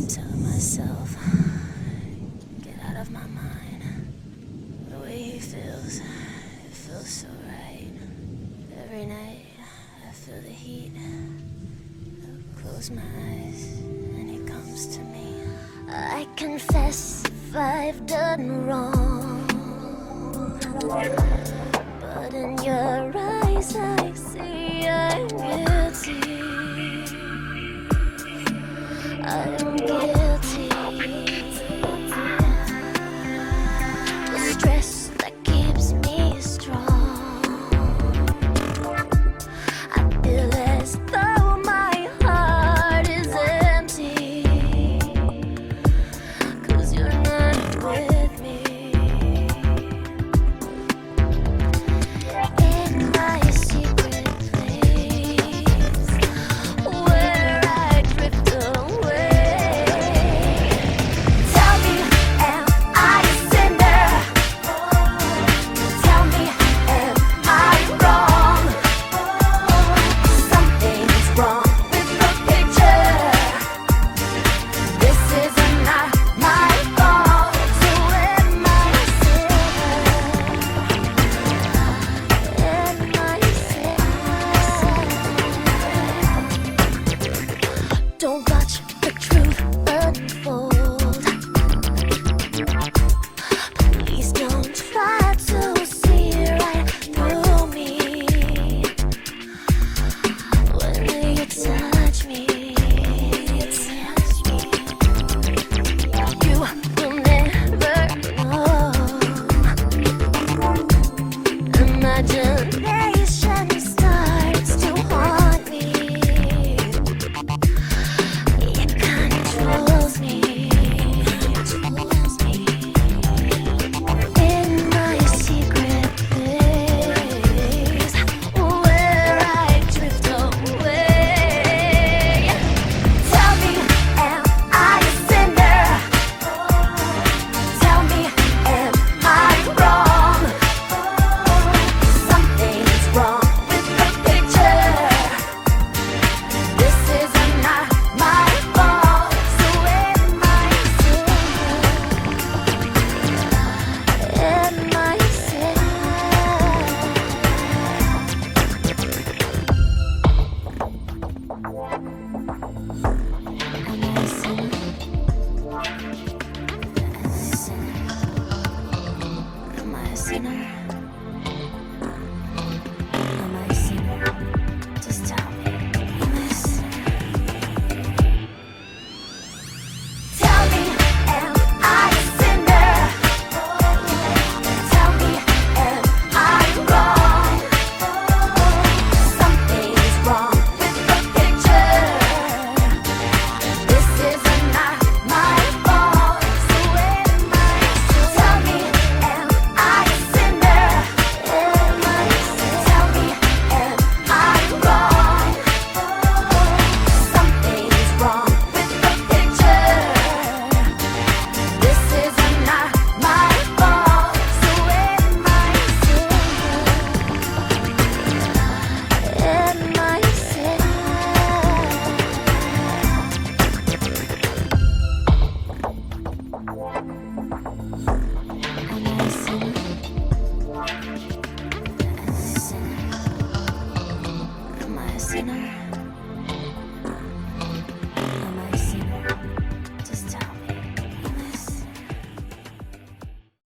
Tell myself, get out of my mind. The way he feels, it feels so right. Every night, I feel the heat. I close my eyes, and he comes to me. I confess if I've done wrong, but in your eyes I see I'm guilty. I'm guilty. The stress that keeps me strong. I feel as though my heart is empty, 'cause you're not with me. In my secret place, where I drift away. Tell me, am I a sinner? Tell me, am I wrong? Something's wrong with the picture. This is not my fault. So am I a sinner? Am I a sinner? Don't watch